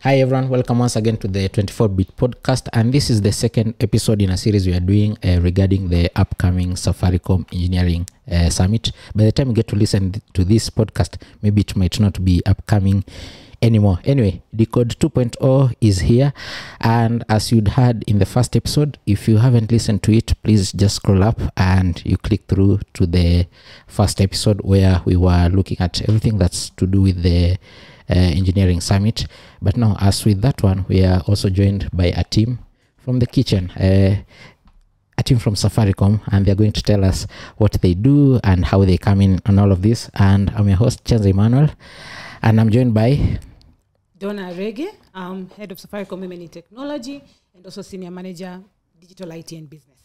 Hi everyone, welcome once again to the 24-Bit podcast, and this is the second episode in a series we are doing regarding the upcoming Safaricom Engineering Summit. By the time you get to listen to this podcast, maybe it might not be upcoming anymore. Anyway, Decode 2.0 is here, and as you'd heard in the first episode, if you haven't listened to it, please just scroll up and you click through to the first episode where we were looking at everything that's to do with the engineering summit. But now, as with that one, we are also joined by a team from the kitchen, a team from Safaricom, and they're going to tell us what they do and how they come in on all of this. And I'm your host, Chenzo Emmanuel, and I'm joined by Donna Rege. I'm head of Safaricom Women in Technology and also senior manager digital IT and business.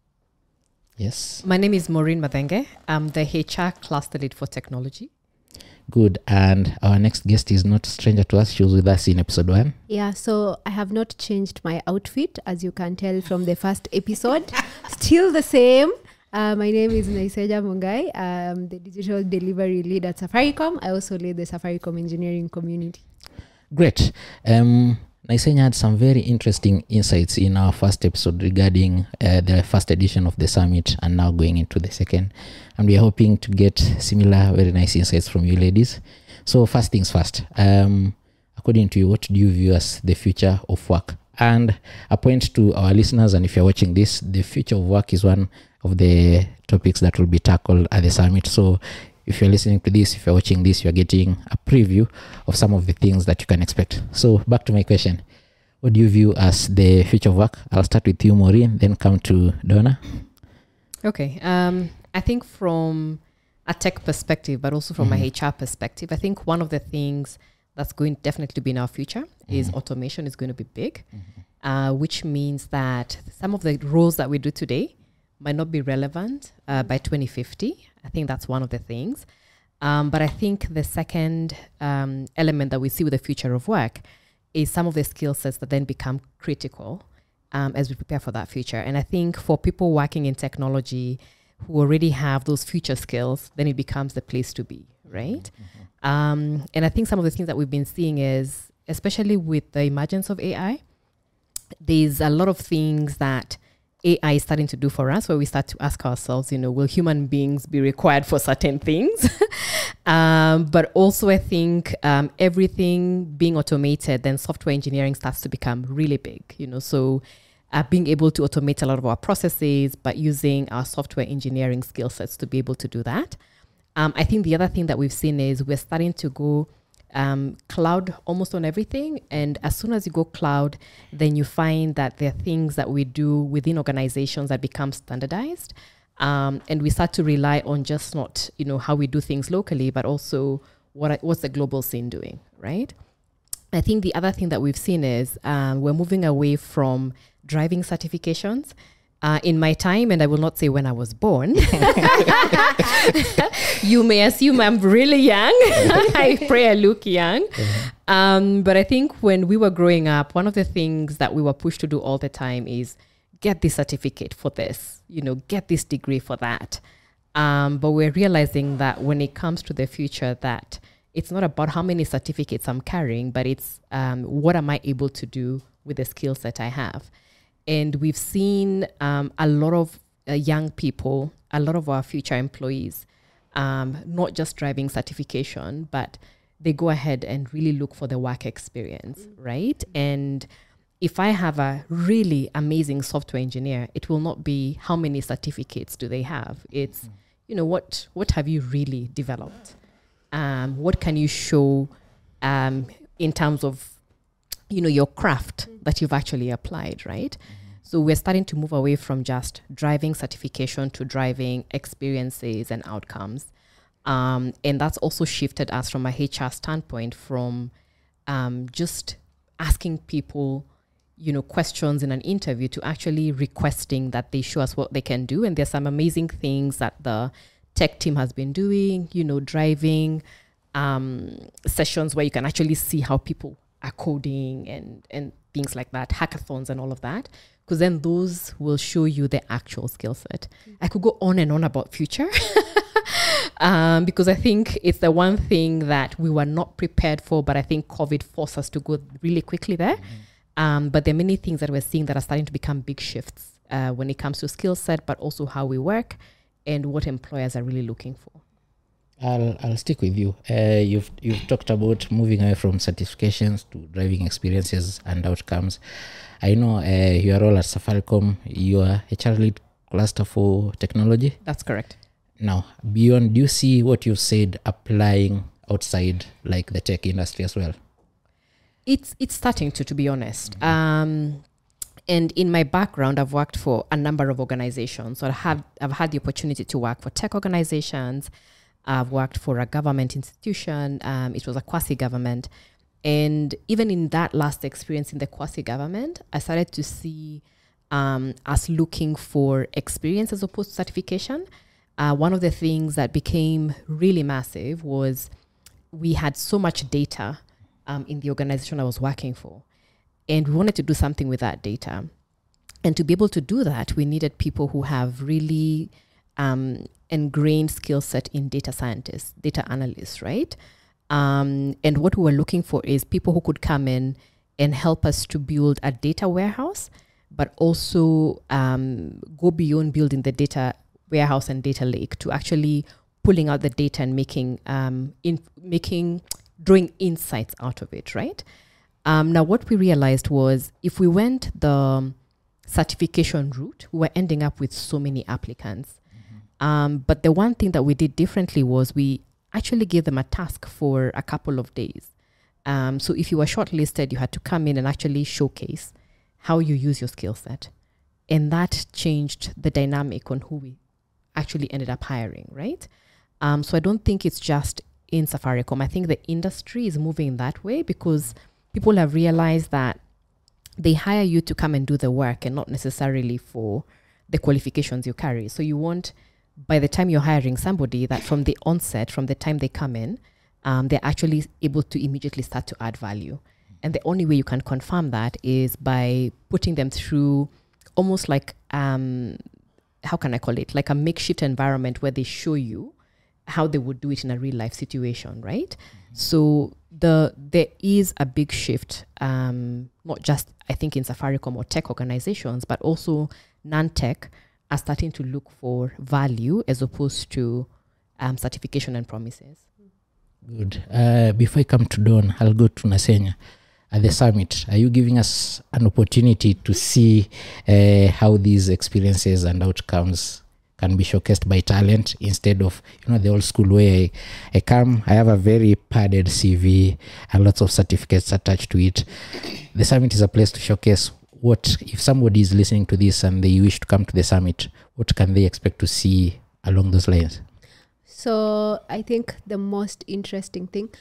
Yes. My name is Maureen Madenge. I'm the HR cluster lead for technology. Good. And our next guest is not a stranger to us. She was with us in episode 1. Yeah, so I have not changed my outfit, as you can tell from the first episode. Still the same. My name is Naiseja Mungai. I'm the digital delivery lead at Safaricom. I also lead the Safaricom engineering community. Great. Naisenya had some very interesting insights in our first episode regarding the first edition of the summit and now going into the second. And we are hoping to get similar very nice insights from you ladies. So first things first, according to you, what do you view as the future of work? And a point to our listeners, and if you're watching this, the future of work is one of the topics that will be tackled at the summit. So if you're listening to this, if you're watching this, you're getting a preview of some of the things that you can expect. So back to my question. What do you view as the future of work? I'll start with you, Maureen, then come to Donna. Okay. I think from a tech perspective, but also from a HR perspective, I think one of the things that's going to definitely be in our future is automation is going to be big, which means that some of the roles that we do today might not be relevant by 2050. I think that's one of the things. But I think the second element that we see with the future of work is some of the skill sets that then become critical as we prepare for that future. And I think for people working in technology who already have those future skills, then it becomes the place to be, right? And I think some of the things that we've been seeing is, especially with the emergence of AI, there's a lot of things that AI is starting to do for us, where we start to ask ourselves, will human beings be required for certain things? But also I think everything being automated, then software engineering starts to become really big, so being able to automate a lot of our processes, but using our software engineering skill sets to be able to do that. I think the other thing that we've seen is we're starting to go cloud almost on everything. And as soon as you go cloud, then you find that there are things that we do within organizations that become standardized. And we start to rely on just not, how we do things locally, but also what's the global scene doing, right? I think the other thing that we've seen is we're moving away from driving certifications. In my time, and I will not say when I was born, you may assume I'm really young. I pray I look young. But I think when we were growing up, one of the things that we were pushed to do all the time is get this certificate for this, get this degree for that. But we're realizing that when it comes to the future, that it's not about how many certificates I'm carrying, but it's what am I able to do with the skills that I have. And we've seen a lot of young people, a lot of our future employees, not just driving certification, but they go ahead and really look for the work experience, right? And if I have a really amazing software engineer, it will not be how many certificates do they have. It's, what have you really developed? What can you show in terms of your craft that you've actually applied, right? So we're starting to move away from just driving certification to driving experiences and outcomes. And that's also shifted us from a HR standpoint from just asking people, questions in an interview to actually requesting that they show us what they can do. And there's some amazing things that the tech team has been doing, driving sessions where you can actually see how people are coding and things like that, hackathons and all of that, because then those will show you the actual skill set. I could go on and on about future, because I think it's the one thing that we were not prepared for, but I think COVID forced us to go really quickly there. But there are many things that we're seeing that are starting to become big shifts when it comes to skill set, but also how we work and what employers are really looking for. I'll stick with you. You've talked about moving away from certifications to driving experiences and outcomes. I know your role at Safaricom, you are HR lead cluster for technology. That's correct. Now, beyond, do you see what you've said applying outside like the tech industry as well? It's starting to be honest. And in my background, I've worked for a number of organizations. So I've had the opportunity to work for tech organizations. I've worked for a government institution. It was a quasi-government. And even in that last experience in the quasi-government, I started to see us looking for experience as opposed to certification. One of the things that became really massive was we had so much data in the organization I was working for. And we wanted to do something with that data. And to be able to do that, we needed people who have really ingrained skill set in data scientists, data analysts, right? And what we were looking for is people who could come in and help us to build a data warehouse, but also go beyond building the data warehouse and data lake to actually pulling out the data and drawing insights out of it, right? Now, what we realized was if we went the certification route, we were ending up with so many applicants. But the one thing that we did differently was we actually gave them a task for a couple of days. So if you were shortlisted, you had to come in and actually showcase how you use your skill set. And that changed the dynamic on who we actually ended up hiring, right? So I don't think it's just in Safaricom. I think the industry is moving that way because people have realized that they hire you to come and do the work and not necessarily for the qualifications you carry. So you want, by the time you're hiring somebody, that from the onset, from the time they come in, they're actually able to immediately start to add value. And the only way you can confirm that is by putting them through almost like, how can I call it? Like a makeshift environment where they show you how they would do it in a real life situation, right? So there is a big shift, not just, I think, in Safaricom or tech organizations, but also non-tech are starting to look for value as opposed to certification and promises. Good. Before I come to Dawn, I'll go to Nasenya. At the summit, are you giving us an opportunity to see how these experiences and outcomes can be showcased by talent instead of, the old school way I come, I have a very padded CV and lots of certificates attached to it. The summit is a place to showcase what, if somebody is listening to this and they wish to come to the summit, what can they expect to see along those lines? So I think the most interesting thing,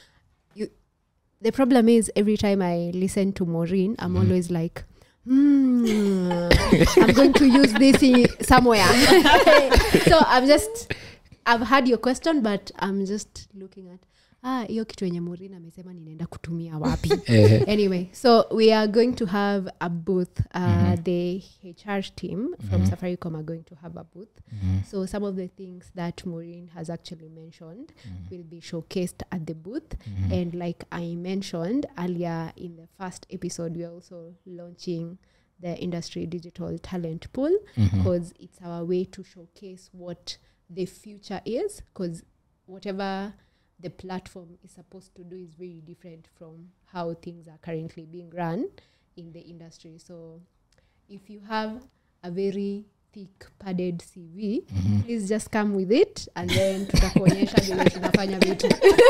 the problem is every time I listen to Maureen, I'm always like, I'm going to use this somewhere. So I've heard your question, but I'm just looking at, hiyo kitu yenye Maureen amesema ninaenda kutumia wapi. Anyway, so we are going to have a booth. The HR team from Safaricom are going to have a booth. So some of the things that Maureen has actually mentioned will be showcased at the booth. And like I mentioned earlier in the first episode, we are also launching the industry digital talent pool because it's our way to showcase what the future is, because whatever the platform is supposed to do is very different from how things are currently being run in the industry. So if you have a very thick padded CV, please just come with it and then tutakuonyesha vile tunafanya vitu.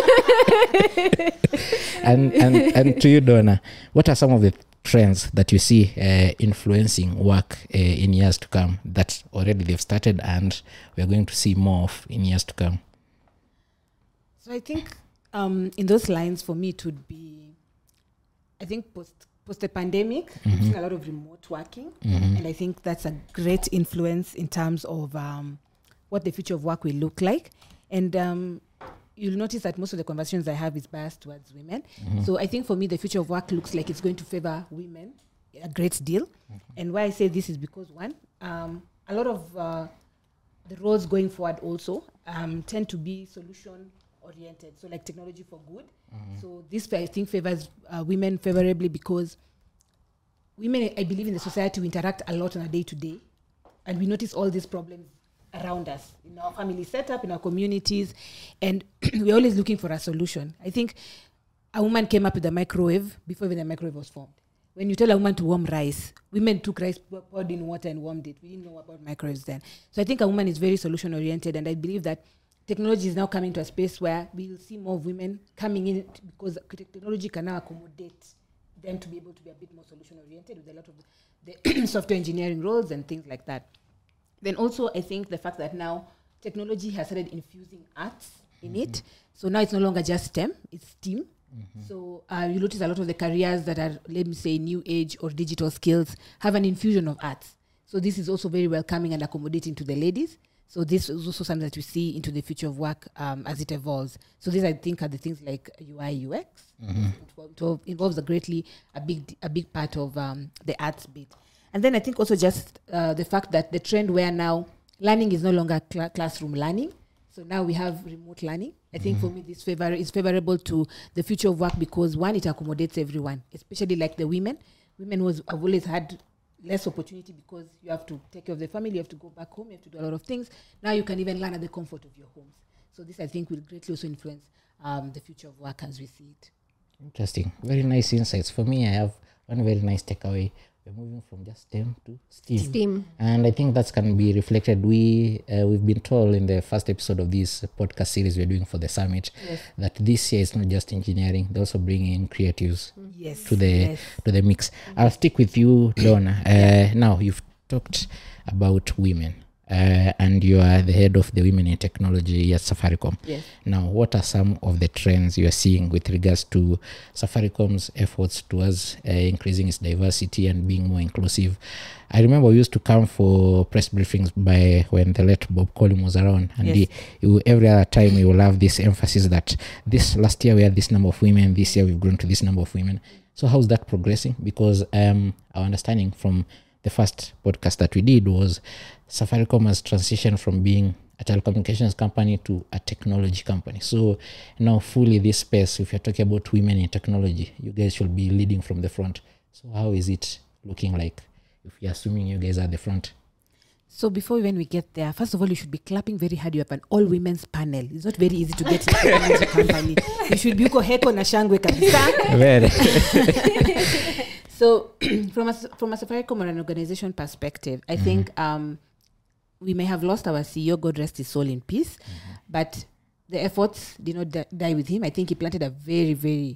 And to you, Donna, what are some of the trends that you see influencing work in years to come that already they've started and we're going to see more of in years to come? So I think in those lines for me it would be, I think post the pandemic, we've seen a lot of remote working, and I think that's a great influence in terms of what the future of work will look like. And you'll notice that most of the conversations I have is biased towards women. So I think for me the future of work looks like it's going to favor women a great deal. And why I say this is because one, a lot of the roles going forward also tend to be solution oriented, so like technology for good. So this I think favors women favorably because women, I believe, in the society we interact a lot on a day to day, and we notice all these problems around us in our family setup, in our communities, and we're always looking for a solution. I think a woman came up with the microwave before even the microwave was formed. When you tell a woman to warm rice, women took rice, poured in water and warmed it. We didn't know about microwaves then. So I think a woman is very solution oriented, and I believe that technology is now coming to a space where we'll see more women coming in because technology can now accommodate them to be able to be a bit more solution oriented with a lot of the software engineering roles and things like that. Then also I think the fact that now technology has started infusing arts in it. So now it's no longer just STEM, it's STEAM. So you notice a lot of the careers that are, let me say, new age or digital skills have an infusion of arts. So this is also very welcoming and accommodating to the ladies. So this is also something that we see into the future of work as it evolves. So these, I think, are the things like UI, UX. It involves a big part of the arts bit. And then I think also just the fact that the trend where now learning is no longer classroom learning. So now we have remote learning. I think for me this is favorable to the future of work because one, it accommodates everyone, especially like the women. Women have always had less opportunity because you have to take care of the family, you have to go back home, you have to do a lot of things. Now you can even learn at the comfort of your homes. So this, I think, will greatly also influence the future of work as we see it. Interesting. Very nice insights. For me, I have one very nice takeaway. We're moving from just STEM to STEAM. And I think that can be reflected. We've been told in the first episode of this podcast series we're doing for the summit that this year is not just engineering, they're also bringing in creatives to the mix. I'll stick with you, Donna. Now, you've talked about women. And you are the head of the Women in Technology at Safaricom. Yes. Now, what are some of the trends you are seeing with regards to Safaricom's efforts towards increasing its diversity and being more inclusive? I remember we used to come for press briefings by when the late Bob Collum was around, and every other time we will have this emphasis that this last year we had this number of women, this year we've grown to this number of women. So how's that progressing? Because our understanding from the first podcast that we did was Safaricom has transitioned from being a telecommunications company to a technology company. So now fully this space, if you're talking about women in technology, you guys should be leading from the front. So how is it looking like if you're assuming you guys are the front? So before when we get there, first of all, you should be clapping very hard. You have an all-women's panel. It's not very easy to get into a technology company. You should be heko na shangwe kabisa. So from a Safaricom or an organization perspective, I think we may have lost our CEO, God rest his soul in peace, but the efforts did not die with him. I think he planted a very, very,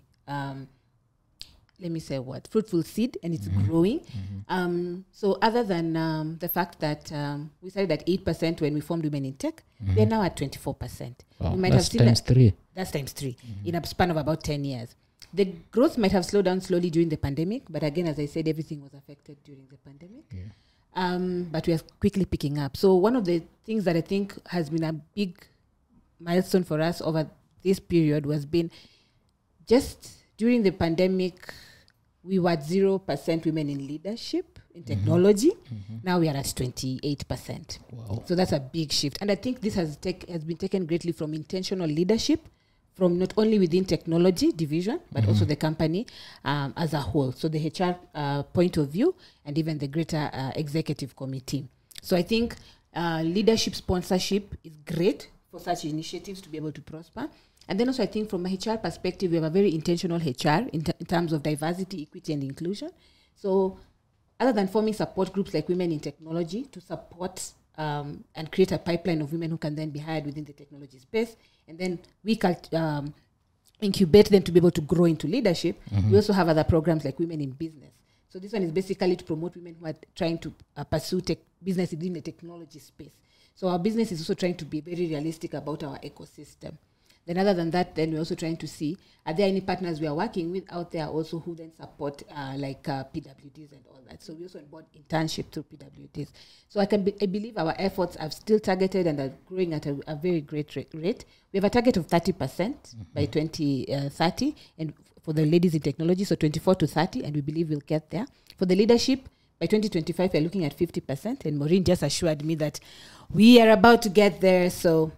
fruitful seed, and it's growing. So other than the fact that we started at 8% when we formed Women in Tech, we are now at 24%. Wow, we might that's have seen times three. That's times three in a span of about 10 years. The growth might have slowed down slowly during the pandemic, but again, as I said, everything was affected during the pandemic. But we are quickly picking up. So one of the things that I think has been a big milestone for us over this period was been just during the pandemic, we were at 0% women in leadership in technology. Now we are at 28%. Wow. So that's a big shift. And I think this has been taken greatly from intentional leadership, from not only within technology division, but also the company as a whole. So the HR point of view and even the greater executive committee. So I think leadership sponsorship is great for such initiatives to be able to prosper. And then also I think from a HR perspective, we have a very intentional HR in terms of diversity, equity, and inclusion. So other than forming support groups like Women in Technology to support and create a pipeline of women who can then be hired within the technology space, and then we incubate them to be able to grow into leadership. We also have other programs like Women in Business. So this one is basically to promote women who are trying to pursue business within the technology space. So our business is also trying to be very realistic about our ecosystem. Then other than that, then we're also trying to see, are there any partners we are working with out there also who then support PWDs and all that. So we also onboard internship through PWDs. So I believe our efforts are still targeted and are growing at a very great rate. We have a target of 30% by 2030, and for the ladies in technology, so 24 to 30, and we believe we'll get there. For the leadership, by 2025, we're looking at 50%, and Maureen just assured me that we are about to get there, so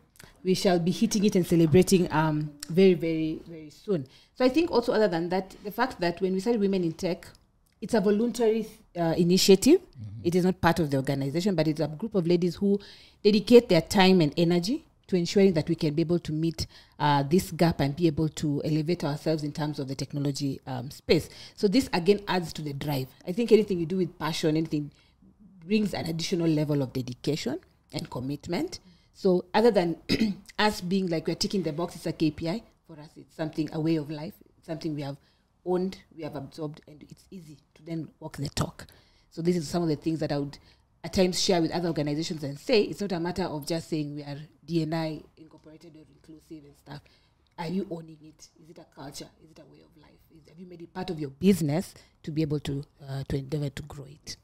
we shall be hitting it and celebrating very, very, very soon. So I think also, other than that, the fact that when we say Women in Tech, it's a voluntary initiative. It is not part of the organization, but it's a group of ladies who dedicate their time and energy to ensuring that we can be able to meet this gap and be able to elevate ourselves in terms of the technology space. So this, again, adds to the drive. I think anything you do with passion, anything brings an additional level of dedication and commitment. So other than us being like we're ticking the box, it's a KPI. For us, it's something, a way of life. It's something we have owned, we have absorbed, and it's easy to then walk the talk. So this is some of the things that I would at times share with other organizations and say, it's not a matter of just saying we are D&I incorporated or inclusive and stuff. Are you owning it? Is it a culture? Is it a way of life? Have you made it part of your business to be able to endeavor to grow it?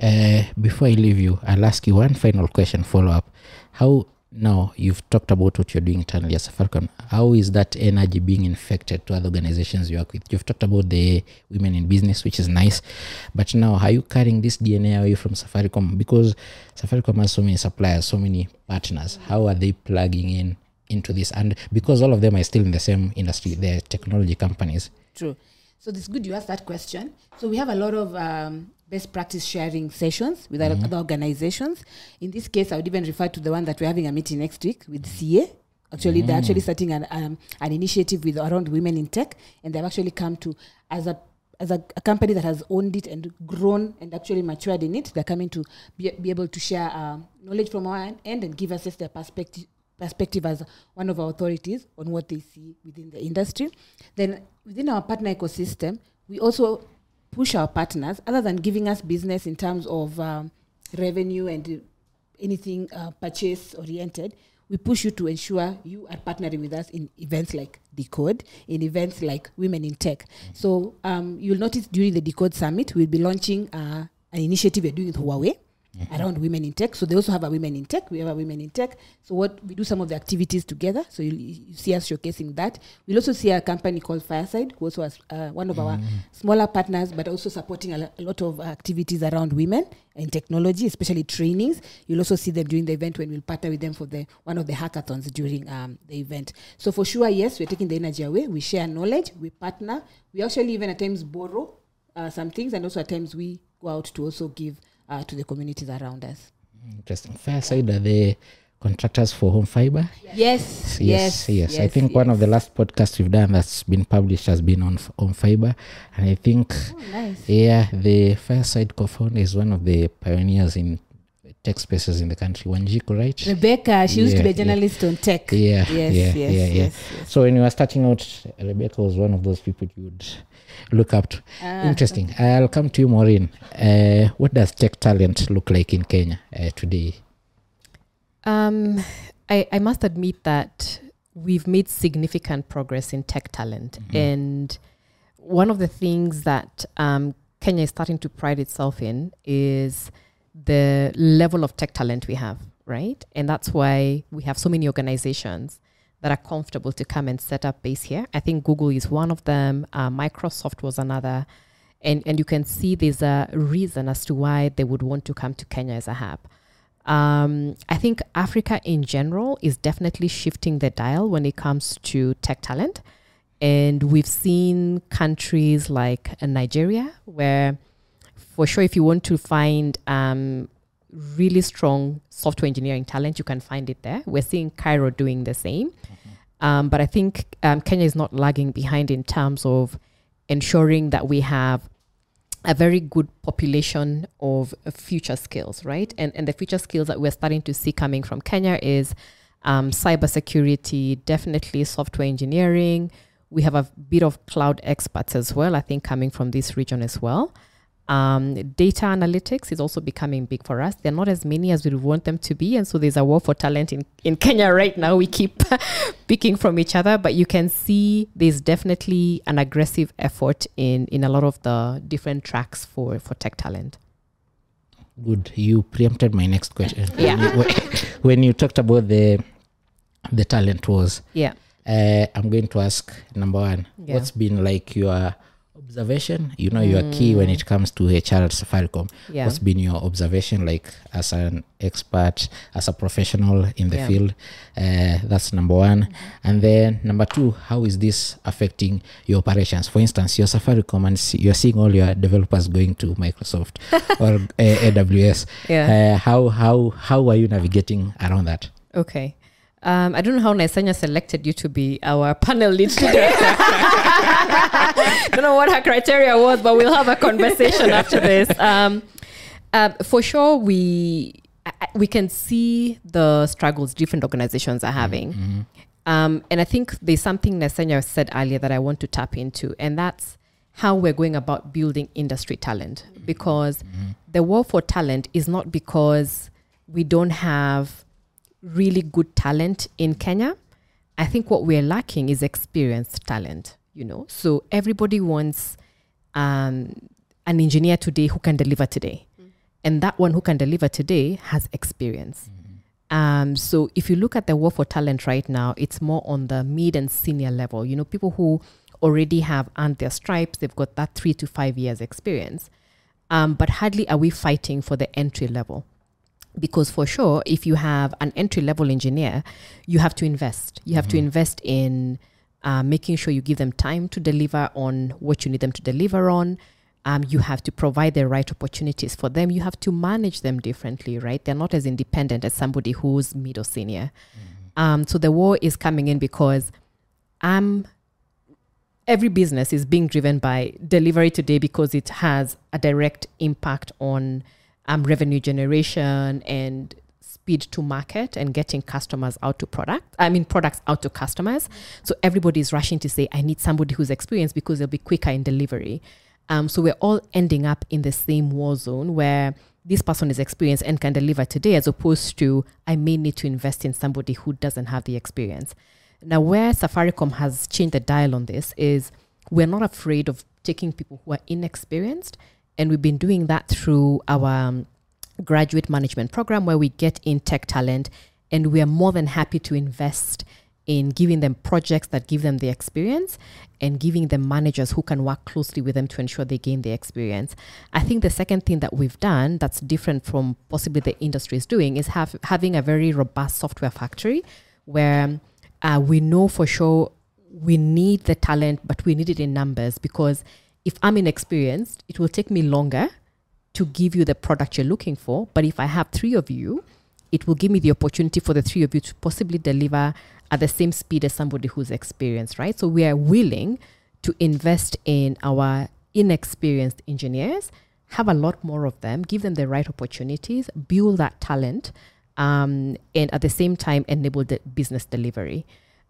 Before I leave you, I'll ask you one final question, follow-up. How, now you've talked about what you're doing internally as Safaricom, how is that energy being infected to other organizations you work with? You've talked about the women in business, which is nice, but now are you carrying this DNA away from Safaricom? Because Safaricom has so many suppliers, so many partners. How are they plugging into this? And because all of them are still in the same industry, they're technology companies. True. So it's good you asked that question. So we have a lot of best practice sharing sessions with other organizations. In this case, I would even refer to the one that we're having a meeting next week with CA. Actually, they're actually starting an initiative with around women in tech, and they've actually come to, as a company that has owned it and grown and actually matured in it, they're coming to be able to share knowledge from our end and give us their perspective as one of our authorities on what they see within the industry. Then within our partner ecosystem, we also push our partners, other than giving us business in terms of revenue and anything purchase oriented, we push you to ensure you are partnering with us in events like Decode, in events like Women in Tech. So you'll notice during the Decode Summit, we'll be launching an initiative we're doing with Huawei around Women in Tech. So they also have a Women in Tech. We have a Women in Tech. So what we do some of the activities together. So you see us showcasing that. We'll also see a company called Fireside, who also has one of our smaller partners, but also supporting a lot of activities around women in technology, especially trainings. You'll also see them during the event when we'll partner with them for one of the hackathons during the event. So for sure, yes, we're taking the energy away. We share knowledge. We partner. We actually even at times borrow some things, and also at times we go out to also give to the communities around us. Interesting. Fireside are the contractors for Home Fiber? Yes. I think one of the last podcasts we've done that's been published has been on Home Fiber. And I think, the Fireside co-founder is one of the pioneers in tech spaces in the country. Wanjiku, right? Rebecca, she used to be a journalist on tech. Yes. So when you were starting out, Rebecca was one of those people you would look up to. Interesting. I'll come to you, Maureen. What does tech talent look like in Kenya today? I must admit that we've made significant progress in tech talent. And one of the things that Kenya is starting to pride itself in is the level of tech talent we have, right? And that's why we have so many organizations that are comfortable to come and set up base here. I think Google is one of them. Microsoft was another. And you can see there's a reason as to why they would want to come to Kenya as a hub. I think Africa in general is definitely shifting the dial when it comes to tech talent. And we've seen countries like Nigeria, where for sure, if you want to find really strong software engineering talent, you can find it there. We're seeing Cairo doing the same. But I think Kenya is not lagging behind in terms of ensuring that we have a very good population of future skills, right? And the future skills that we're starting to see coming from Kenya is cybersecurity, definitely software engineering. We have a bit of cloud experts as well, I think, coming from this region as well. Data analytics is also becoming big for us. They're not as many as we want them to be. And so there's a war for talent in Kenya right now. We keep picking from each other, but you can see there's definitely an aggressive effort in a lot of the different tracks for tech talent. Good. You preempted my next question. Yeah. When you talked about the talent wars, yeah. I'm going to ask, number one, Yeah. what's been like your observation, you know, you are key when it comes to HR at Safaricom. Yeah. What's been your observation, like as an expert, as a professional in the field? That's number one. And then number two, how is this affecting your operations? For instance, you're Safaricom and you're seeing all your developers going to Microsoft or AWS. Yeah. How are you navigating around that? Okay. I don't know how Naisanya selected you to be our panel lead today. Don't know what her criteria was, but we'll have a conversation after this. For sure, we can see the struggles different organizations are having. And I think there's something Naisanya said earlier that I want to tap into, and that's how we're going about building industry talent. Because the war for talent is not because we don't have really good talent in Kenya. I think what we're lacking is experienced talent, you know. So everybody wants an engineer today who can deliver today. And that one who can deliver today has experience. So if you look at the war for talent right now, it's more on the mid and senior level, you know, people who already have earned their stripes, they've got that 3 to 5 years experience. But hardly are we fighting for the entry level. Because for sure, if you have an entry-level engineer, you have to invest. You have to invest in making sure you give them time to deliver on what you need them to deliver on. You have to provide the right opportunities for them. You have to manage them differently, right? They're not as independent as somebody who's mid or senior. So the war is coming in because every business is being driven by delivery today because it has a direct impact on revenue generation and speed to market and getting customers out to products out to customers. So everybody is rushing to say, I need somebody who's experienced because they'll be quicker in delivery. So we're all ending up in the same war zone where this person is experienced and can deliver today, as opposed to I may need to invest in somebody who doesn't have the experience. Now, where Safaricom has changed the dial on this is we're not afraid of taking people who are inexperienced. And we've been doing that through our graduate management program where we get in tech talent, and we are more than happy to invest in giving them projects that give them the experience and giving them managers who can work closely with them to ensure they gain the experience. I think the second thing that we've done that's different from possibly the industry is doing is having a very robust software factory where we know for sure we need the talent, but we need it in numbers, because if I'm inexperienced, it will take me longer to give you the product you're looking for. But if I have 3 of you, it will give me the opportunity for the 3 of you to possibly deliver at the same speed as somebody who's experienced, right? So we are willing to invest in our inexperienced engineers, have a lot more of them, give them the right opportunities, build that talent, and at the same time enable the business delivery.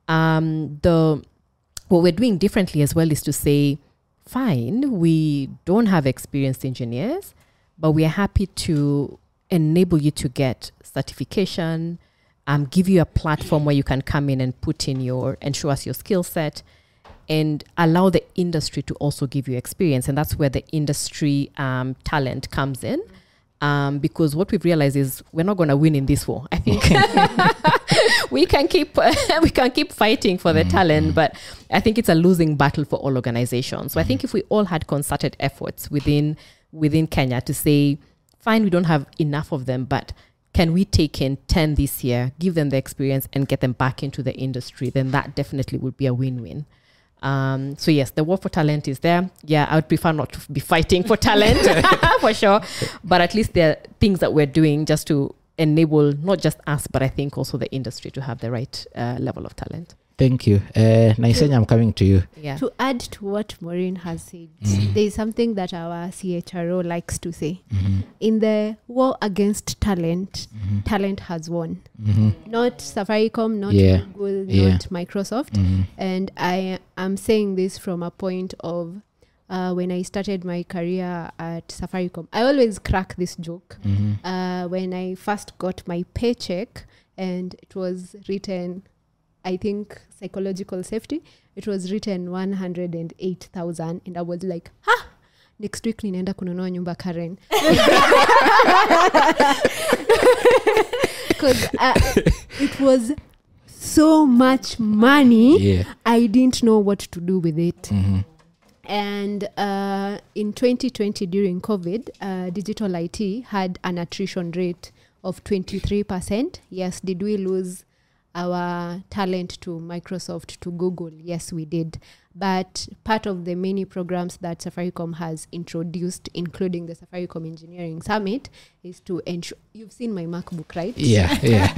What we're doing differently as well is to say, fine, we don't have experienced engineers, but we are happy to enable you to get certification, give you a platform where you can come in and put in and show us your skill set, and allow the industry to also give you experience. And that's where the industry talent comes in. Because what we've realized is we're not going to win in this war. I think we can keep fighting for the talent, but I think it's a losing battle for all organizations. So I think if we all had concerted efforts within Kenya to say, fine, we don't have enough of them, but can we take in 10 this year, give them the experience and get them back into the industry, then that definitely would be a win-win. So yes, the war for talent is there. Yeah, I would prefer not to be fighting for talent for sure. But at least there are things that we're doing just to enable not just us, but I think also the industry to have the right level of talent. Thank you. Naisenya, I'm coming to you. Yeah. To add to what Maureen has said, there is something that our CHRO likes to say. In the war against talent, talent has won. Not Safaricom, not Google, not Microsoft. And I am saying this from a point of when I started my career at Safaricom. I always crack this joke. When I first got my paycheck, and it was written, I think, psychological safety, it was written 108,000, and I was like, next week ninaenda kununua nyumba Karen. Because it was so much money, I didn't know what to do with it. And in 2020, during COVID, digital IT had an attrition rate of 23%. Yes, did we lose our talent to Microsoft, to Google? Yes, we did. But part of the many programs that Safaricom has introduced, including the Safaricom Engineering Summit, is to ensure... You've seen my MacBook, right? Yeah.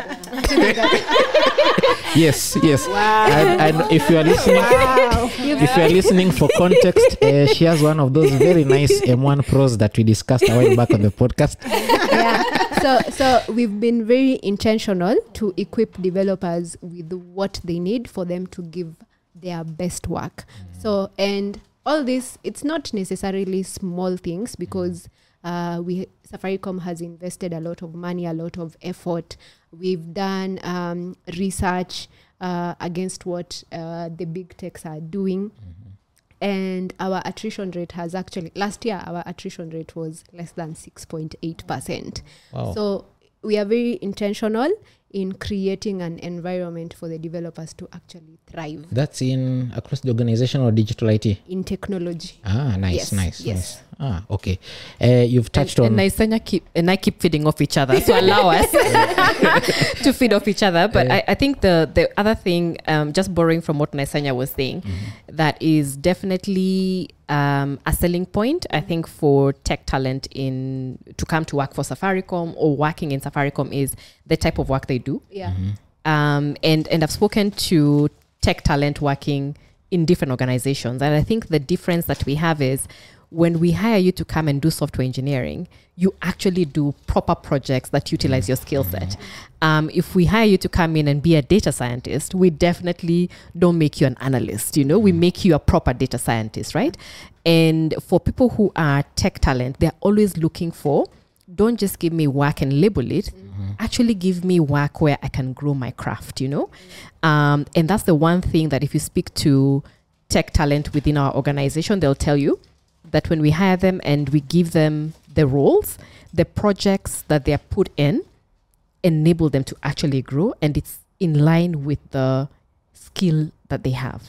Yes. Wow. And if you are listening, if you are listening for context, she has one of those very nice M1 Pros that we discussed a while back on the podcast. Yeah. So we've been very intentional to equip developers with what they need for them to give their best work. So, and all this, it's not necessarily small things, because Safaricom has invested a lot of money, a lot of effort. We've done research against what the big techs are doing. And our attrition rate has actually, last year, our attrition rate was less than 6.8%. Wow. So we are very intentional in creating an environment for the developers to actually thrive. That's in across the organization or digital IT? In technology. Ah, nice. Yes. Ah, okay. You've touched on... And I keep feeding off each other. So allow us to feed off each other. But I think the other thing, just borrowing from what Naisanya was saying, that is definitely a selling point, I think, for tech talent to come to work for Safaricom or working in Safaricom is the type of work they do. Yeah. And I've spoken to tech talent working in different organizations. And I think the difference that we have is when we hire you to come and do software engineering, you actually do proper projects that utilize your skill set. If we hire you to come in and be a data scientist, we definitely don't make you an analyst, we make you a proper data scientist, right? And for people who are tech talent, they're always looking for, don't just give me work and label it, actually give me work where I can grow my craft, And that's the one thing that if you speak to tech talent within our organization, they'll tell you that when we hire them and we give them the roles, the projects that they are put in enable them to actually grow, and it's in line with the skill that they have,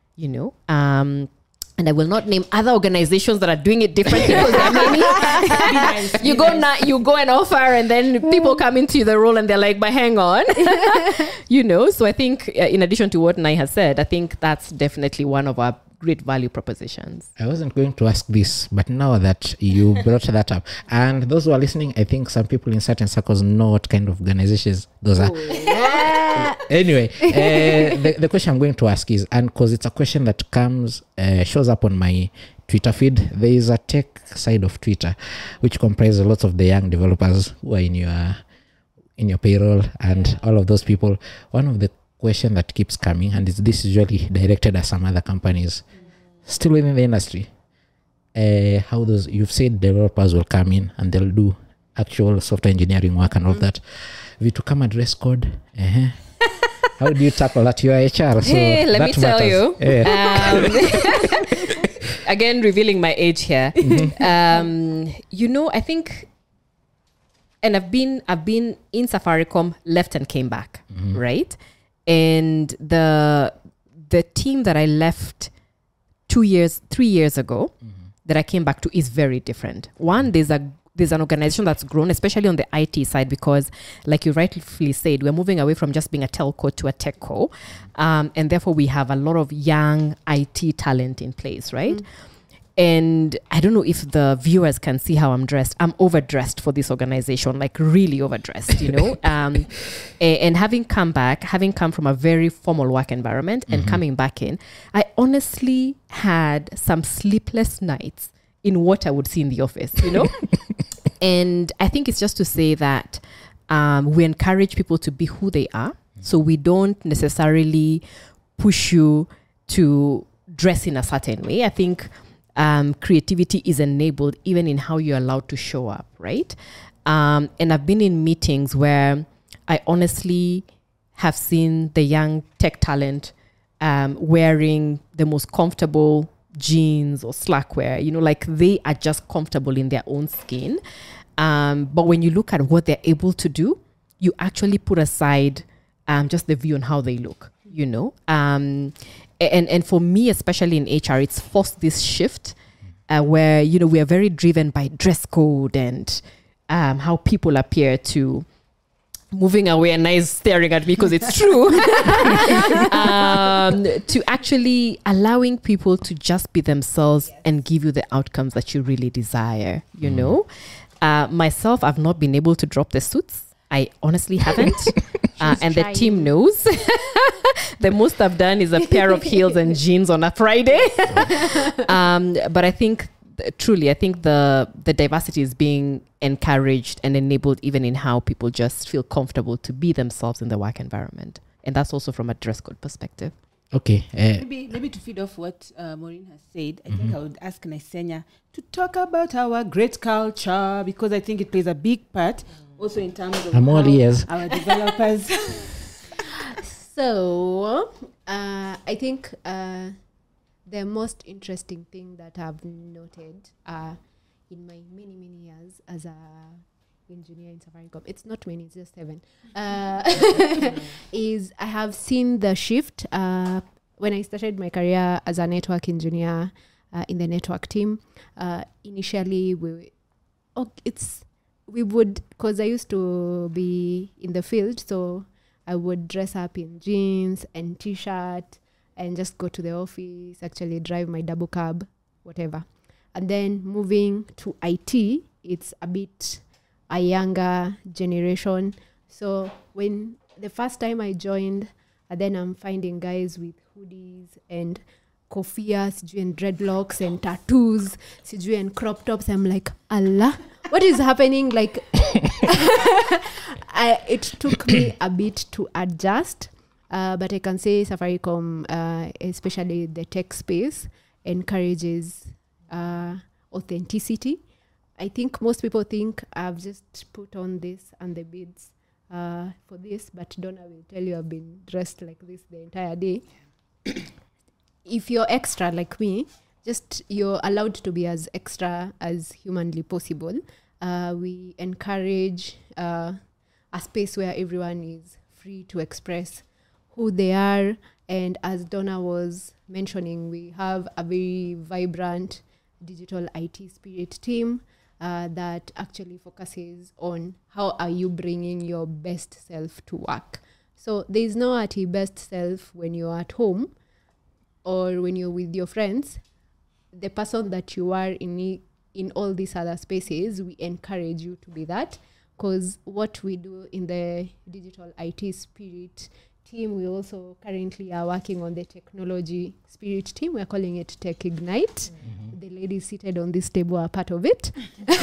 and I will not name other organizations that are doing it differently because there are many. You go and offer, and then people come into the role and they're like, but hang on. So I think in addition to what Nai has said, I think that's definitely one of our great value propositions. I wasn't going to ask this, but now that you brought that up, and those who are listening, I think some people in certain circles know what kind of organizations those are. Anyway, the question I'm going to ask is, and because it's a question that shows up on my Twitter feed, there is a tech side of Twitter which comprises lots of the young developers who are in your payroll and all of those people. One of the question that keeps coming, and this is usually directed at some other companies still within the industry, how those, you've said developers will come in and they'll do actual software engineering work and all that. Vitu kama dress code, how do you tackle that? You are HR, so let me tell you. Again, revealing my age here. I think, and I've been in Safaricom, left and came back, right? And the team that I left 3 years ago, that I came back to is very different. One, there's an organization that's grown, especially on the IT side, because like you rightfully said, we're moving away from just being a telco to a techco. And therefore we have a lot of young IT talent in place, right? And I don't know if the viewers can see how I'm dressed. I'm overdressed for this organization, like really overdressed, and having come from a very formal work environment and coming back in, I honestly had some sleepless nights in what I would see in the office, And I think it's just to say that we encourage people to be who they are. So we don't necessarily push you to dress in a certain way. I think creativity is enabled even in how you're allowed to show up, right? And I've been in meetings where I honestly have seen the young tech talent wearing the most comfortable jeans or slackwear, like they are just comfortable in their own skin. But when you look at what they're able to do, you actually put aside just the view on how they look, and for me, especially in HR, it's forced this shift where, you know, we are very driven by dress code and how people appear to moving away and nice staring at me because it's true to actually allowing people to just be themselves and give you the outcomes that you really desire, you know. Myself, I've not been able to drop the suits. I honestly haven't. And the team knows. The most I've done is a pair of heels and jeans on a Friday. But I think truly, I think the diversity is being encouraged and enabled even in how people just feel comfortable to be themselves in the work environment. And that's also from a dress code perspective. Okay. Maybe to feed off what Maureen has said, I think I would ask Naisenya to talk about our great culture, because I think it plays a big part also in terms of our developers. So, I think the most interesting thing that I've noted in my many years as a engineer in Safaricom, it's not many, it's just 7, is I have seen the shift when I started my career as a network engineer in the network team. Initially, we would, because I used to be in the field, so I would dress up in jeans and t-shirt and just go to the office, actually drive my double cab, whatever. And then moving to IT, it's a bit a younger generation. So when the first time I joined, then I'm finding guys with hoodies and kofias, and dreadlocks and tattoos, and crop tops. I'm like, Allah, what is happening? Like, it took me a bit to adjust. But I can say Safaricom, especially the tech space, encourages authenticity. I think most people think I've just put on this and the beads for this, but Donna will tell you I've been dressed like this the entire day. If you're extra like me, just you're allowed to be as extra as humanly possible. We encourage a space where everyone is free to express who they are. And as Donna was mentioning, we have a very vibrant digital IT spirit team that actually focuses on how are you bringing your best self to work. So there is no at your best self when you're at home or when you're with your friends. The person that you are in all these other spaces, we encourage you to be that, because what we do in the digital IT spirit team, we also currently are working on the technology spirit team. We're calling it Tech Ignite. The ladies seated on this table are part of it.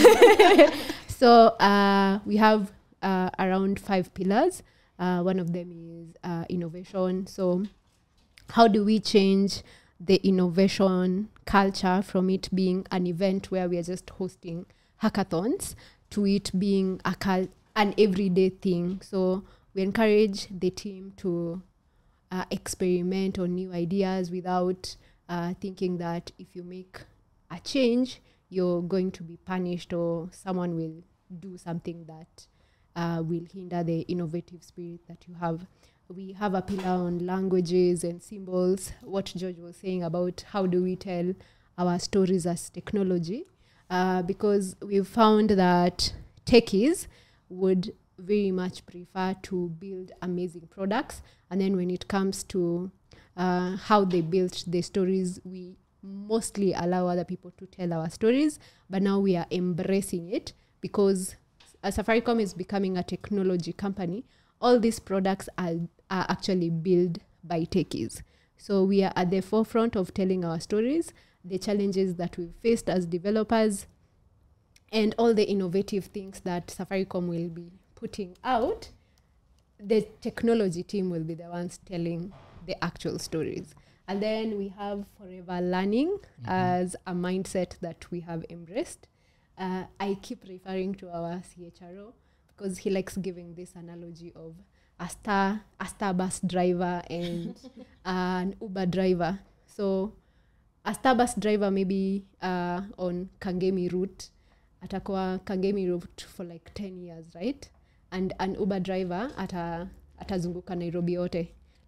So we have around 5 pillars. One of them is innovation. So how do we change the innovation culture from it being an event where we are just hosting hackathons to it being an everyday thing? So we encourage the team to experiment on new ideas without thinking that if you make a change, you're going to be punished or someone will do something that will hinder the innovative spirit that you have. We have a pillar on languages and symbols, what George was saying about how do we tell our stories as technology, because we've found that techies would very much prefer to build amazing products. And then when it comes to how they built the stories, we mostly allow other people to tell our stories. But now we are embracing it because Safaricom is becoming a technology company. All these products are actually built by techies. So we are at the forefront of telling our stories, the challenges that we've faced as developers, and all the innovative things that Safaricom will be putting out. The technology team will be the ones telling the actual stories. And then we have forever learning as a mindset that we have embraced. I keep referring to our CHRO because he likes giving this analogy of a star bus driver and an Uber driver. So a star bus driver maybe on Kangemi route, atakuwa Kangemi route for like 10 years, right? And an Uber driver atazunguka Nairobi yote.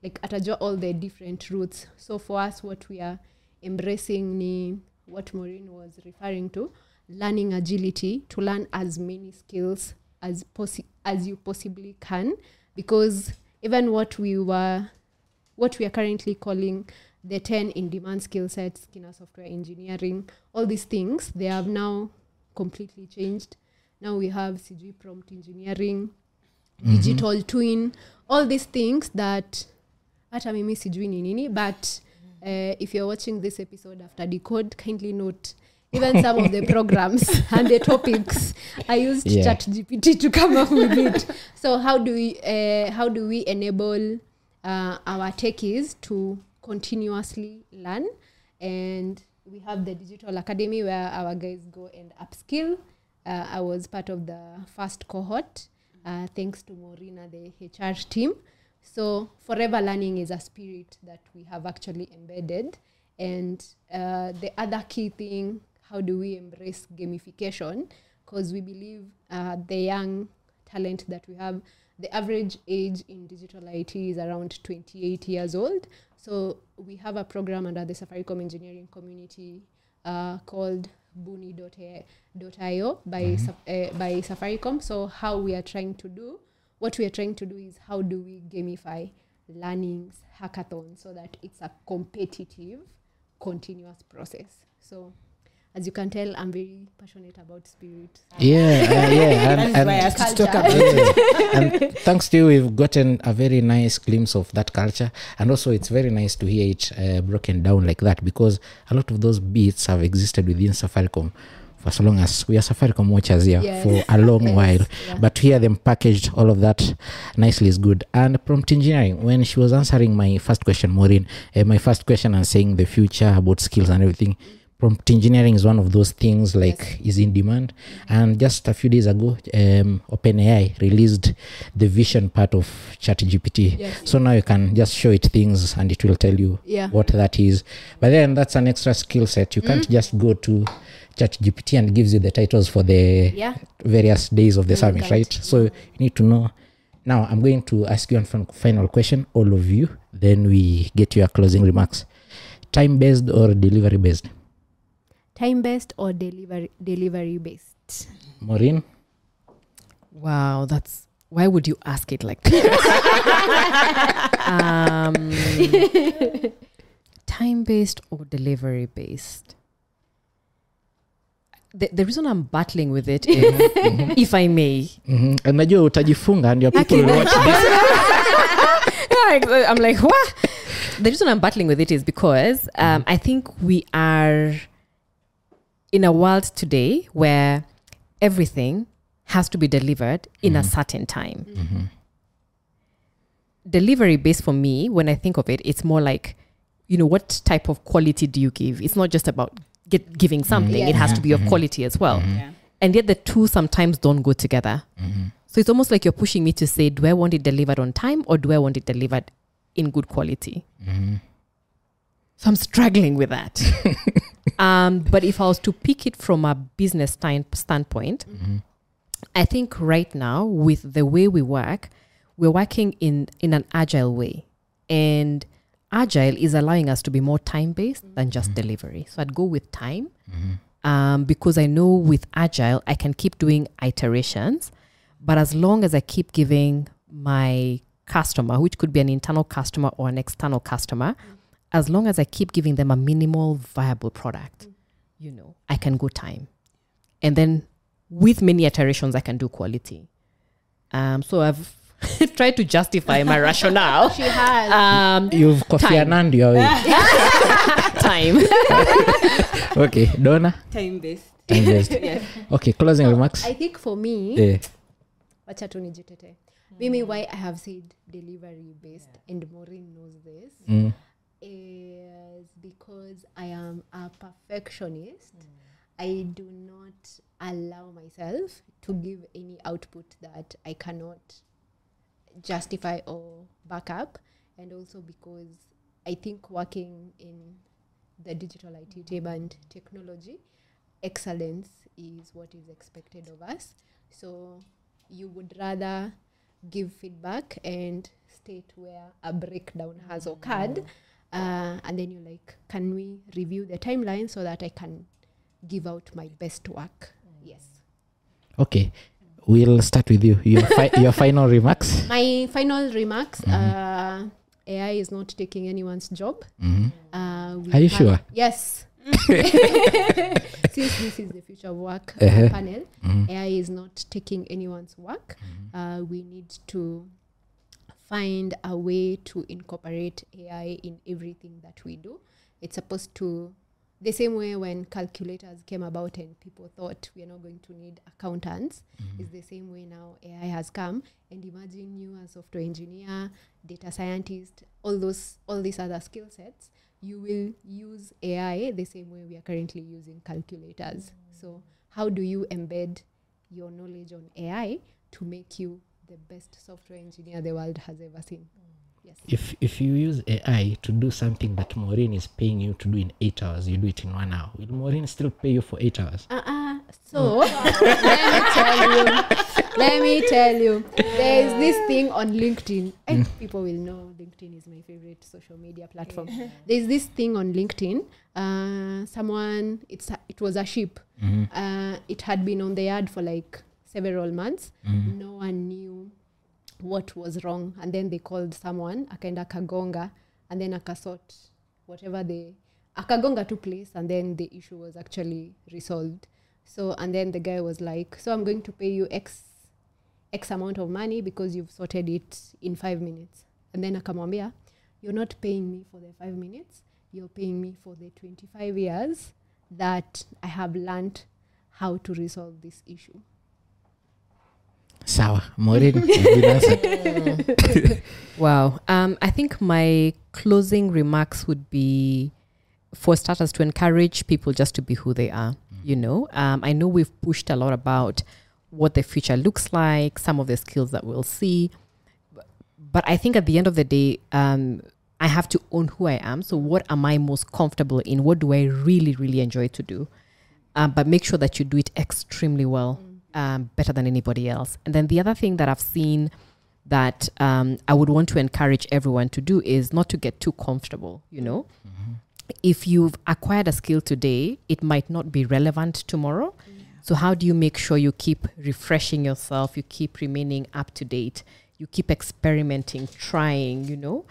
like atajua all the different routes. So for us, what we are embracing ni what Maureen was referring to, learning agility, to learn as many skills as you possibly can, because even what we are currently calling the 10 in-demand skill sets, Skinner software engineering, all these things, they have now completely changed. Now we have CG prompt engineering, digital twin, all these things that hata mimi sijui ni nini, but if you're watching this episode after Decode, kindly note even some of the programs and the topics I used ChatGPT to come up with it. So how do we enable our techies to continuously learn? And we have the Digital Academy where our guys go and upskill. I was part of the first cohort, thanks to Morina, the HR team. So forever learning is a spirit that we have actually embedded. And the other key thing, how do we embrace gamification? Because we believe the young talent that we have, the average age in digital IT is around 28 years old. So we have a program under the Safaricom engineering community called Buni.io by Safaricom. So what we are trying to do is how do we gamify learnings, hackathons, so that it's a competitive, continuous process. So as you can tell, I'm very passionate about spirit. That's why I asked to talk about it. And thanks to you, we've gotten a very nice glimpse of that culture. And also it's very nice to hear it broken down like that, because a lot of those bits have existed within Safaricom for so long as we are Safaricom watchers here for a long while. Yeah. But to hear them packaged, all of that nicely is good. And prompt engineering, when she was answering my first question, Maureen, my first question and saying the future about skills and everything, prompt engineering is one of those things is in demand. And just a few days ago, OpenAI released the vision part of ChatGPT. So now you can just show it things and it will tell you what that is. But then that's an extra skill set. You can't just go to ChatGPT and gives you the titles for the various days of the summit, right? So you need to know. Now I'm going to ask you one final question, all of you. Then we get to your closing remarks. Time-based or delivery-based? Time-based or delivery-based? Maureen? Wow, why would you ask it like that? Time-based or delivery-based? The reason I'm battling with it is, if I may. And najua utajifunga and your people will watch this. I'm like, what? The reason I'm battling with it is because I think we are in a world today where everything has to be delivered in a certain time. Delivery based for me, when I think of it, it's more like, what type of quality do you give? It's not just about giving something. It has to be of quality as well. And yet the two sometimes don't go together. So it's almost like you're pushing me to say, do I want it delivered on time or do I want it delivered in good quality? So I'm struggling with that. But if I was to pick it from a business standpoint, I think right now with the way we work, we're working in an agile way. And agile is allowing us to be more time-based than just delivery. So I'd go with time because I know with agile, I can keep doing iterations. But as long as I keep giving my customer, which could be an internal customer or an external customer, as long as I keep giving them a minimal viable product, I can go time. And then with many iterations, I can do quality. So I've tried to justify my rationale. She has. You've Kofi Annan your way. Time. Okay, Donna? Time-based. Yes. Okay, closing remarks. I think for me, wacha tu nijitete. Mimi, why I have said delivery-based, and Maureen knows this, is because I am a perfectionist. I do not allow myself to give any output that I cannot justify or back up. And also because I think working in the digital IT team and technology, excellence is what is expected of us. So you would rather give feedback and state where a breakdown has occurred, and then you're like, can we review the timeline so that I can give out my best work? Yes. Okay, we'll start with you. Your final remarks. My final remarks. AI is not taking anyone's job. Are you sure? Yes. Since this is the future of work panel, AI is not taking anyone's work. We need to find a way to incorporate AI in everything that we do. It's supposed to, the same way when calculators came about and people thought we are not going to need accountants, is the same way now AI has come. And imagine you as software engineer, data scientist, all these other skill sets, you will use AI the same way we are currently using calculators. So how do you embed your knowledge on AI to make you the best software engineer the world has ever seen? Yes. If you use AI to do something that Maureen is paying you to do in 8 hours, you do it in 1 hour. Will Maureen still pay you for 8 hours? So let me tell you, there is this thing on LinkedIn. People will know LinkedIn is my favorite social media platform. There's this thing on LinkedIn. It was a sheep. It had been on the yard for like several months. No one knew what was wrong, and then they called someone, akaenda kagonga, and then akasort akagonga took place, and then the issue was actually resolved. So, and then the guy was like, so I'm going to pay you X amount of money because you've sorted it in 5 minutes. And then akamwambia, you're not paying me for the 5 minutes, you're paying me for the 25 years that I have learned how to resolve this issue. Sawa, Maureen, you've been answered. Wow. I think my closing remarks would be, for starters, to encourage people just to be who they are. You know, I know we've pushed a lot about what the future looks like, some of the skills that we'll see. But I think at the end of the day, I have to own who I am. So what am I most comfortable in? What do I really, really enjoy to do? But make sure that you do it extremely well. Better than anybody else. And then the other thing that I've seen that I would want to encourage everyone to do is not to get too comfortable, you know. If you've acquired a skill today, it might not be relevant tomorrow. So how do you make sure you keep refreshing yourself, you keep remaining up to date, you keep experimenting, trying, you know,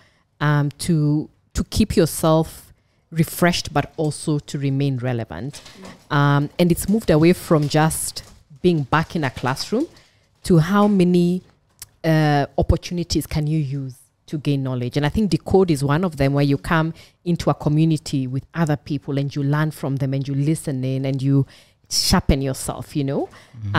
to keep yourself refreshed, but also to remain relevant. And it's moved away from just being back in a classroom to how many opportunities can you use to gain knowledge. And I think Decode is one of them, where you come into a community with other people and you learn from them and you listen in and you sharpen yourself, you know.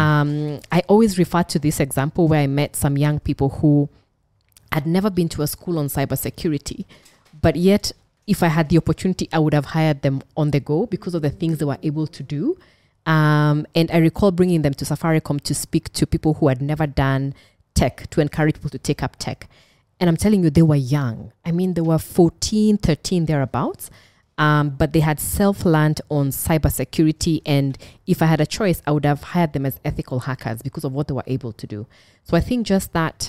I always refer to this example where I met some young people who had never been to a school on cybersecurity, but yet if I had the opportunity, I would have hired them on the go because of the things they were able to do. And I recall bringing them to Safaricom to speak to people who had never done tech, to encourage people to take up tech. And I'm telling you, they were young. I mean, they were 14, 13, thereabouts. But they had self-learned on cybersecurity. And if I had a choice, I would have hired them as ethical hackers because of what they were able to do. So I think just that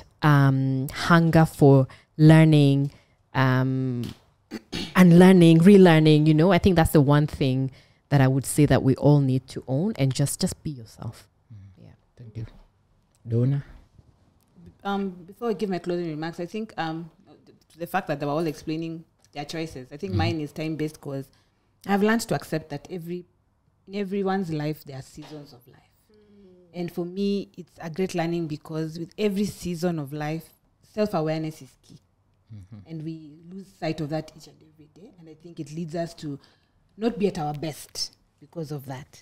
hunger for learning and learning, relearning, you know, I think that's the one thing that I would say that we all need to own, and just be yourself. Yeah. Thank you. Donna? Before I give my closing remarks, I think the fact that they were all explaining their choices, I think mine is time-based because I've learned to accept that in everyone's life, there are seasons of life. And for me, it's a great learning because with every season of life, self-awareness is key. And we lose sight of that each and every day. And I think it leads us to not be at our best because of that.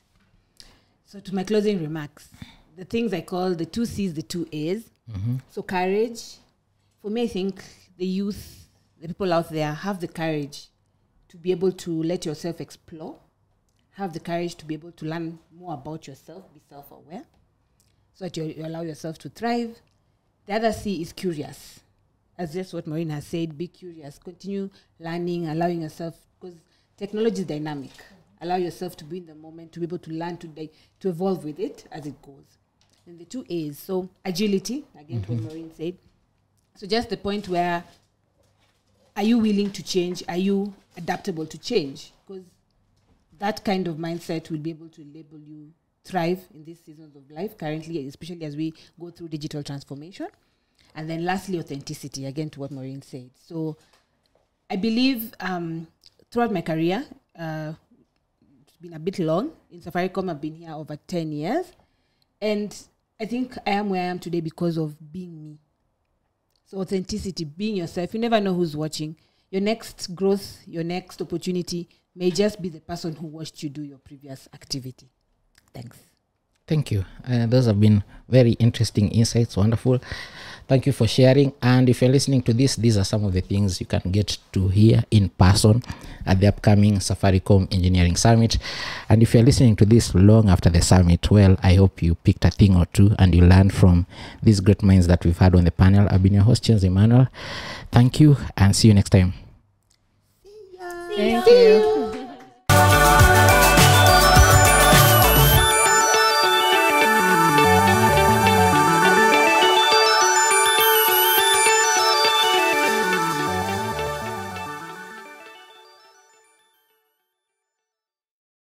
So to my closing remarks, the things I call the 2 C's, the 2 A's. So courage. For me, I think the youth, the people out there, have the courage to be able to let yourself explore, have the courage to be able to learn more about yourself, be self-aware, so that you allow yourself to thrive. The other C is curious. As just what Maureen has said, be curious, continue learning, allowing yourself, because technology is dynamic. Allow yourself to be in the moment, to be able to learn, to evolve with it as it goes. And the 2 A's, so agility, again, what Maureen said, So just the point where, are you willing to change? Are you adaptable to change? Because that kind of mindset will be able to label you thrive in these seasons of life currently, especially as we go through digital transformation. And then lastly, authenticity, again, to what Maureen said. So I believe throughout my career, it's been a bit long. In Safaricom, I've been here over 10 years. And I think I am where I am today because of being me. So authenticity, being yourself. You never know who's watching. Your next growth, your next opportunity may just be the person who watched you do your previous activity. Thanks. Thank you. Those have been very interesting insights. Wonderful. Thank you for sharing. And if you're listening to this, these are some of the things you can get to hear in person at the upcoming Safaricom Engineering Summit. And if you're listening to this long after the summit, well, I hope you picked a thing or two and you learned from these great minds that we've had on the panel. I've been your host, James Emmanuel. Thank you and see you next time. Thank you.